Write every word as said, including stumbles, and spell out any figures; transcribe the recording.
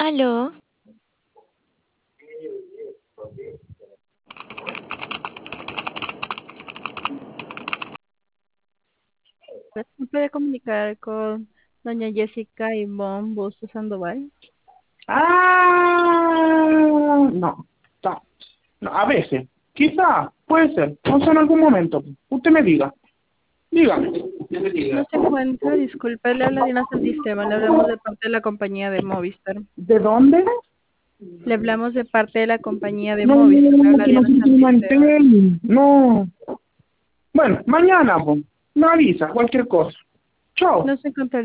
Aló, ¿Me puede comunicar con doña Jessica Ivonne Bustos Sandoval? Ah, no, no, no, a veces, quizá, puede ser, no sé en algún momento. Usted me diga, dígame. No se encuentra, disculpe, le habla Diana Santisteban, le hablamos de parte de la compañía de Movistar. ¿De dónde? Le hablamos de parte de la compañía de No, no, Movistar, le no, no, habla que Diana nosotros no Santisteban. entendemos. No. Bueno, mañana, pues, me avisa, cualquier cosa. Chao. No se encuentra